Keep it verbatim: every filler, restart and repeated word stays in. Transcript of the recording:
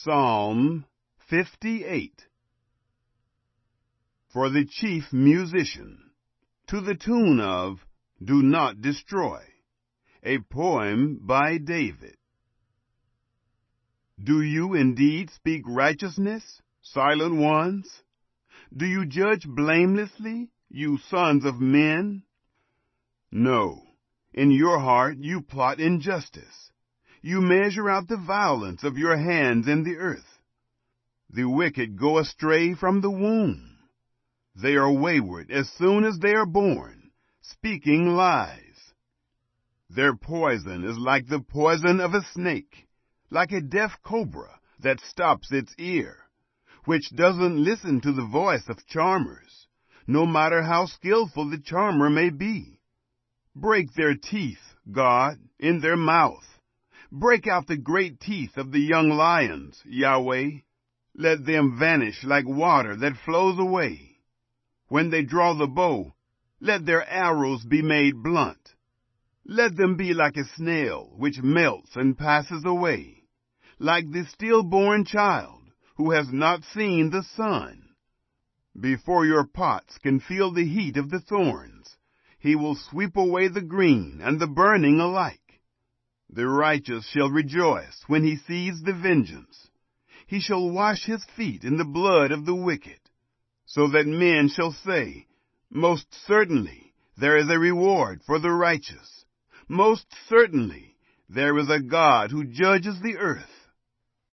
Psalm fifty-eight. For the chief musician, to the tune of Do Not Destroy, a poem by David. Do you indeed speak righteousness, silent ones? Do you judge blamelessly, you sons of men? No, in your heart you plot injustice. You measure out the violence of your hands in the earth. The wicked go astray from the womb. They are wayward as soon as they are born, speaking lies. Their poison is like the poison of a snake, like a deaf cobra that stops its ear, which doesn't listen to the voice of charmers, no matter how skillful the charmer may be. Break their teeth, God, in their mouth. Break out the great teeth of the young lions, Yahweh. Let them vanish like water that flows away. When they draw the bow, let their arrows be made blunt. Let them be like a snail which melts and passes away, like the stillborn child who has not seen the sun. Before your pots can feel the heat of the thorns, he will sweep away the green and the burning alike. The righteous shall rejoice when he sees the vengeance. He shall wash his feet in the blood of the wicked, so that men shall say, Most certainly there is a reward for the righteous. Most certainly there is a God who judges the earth.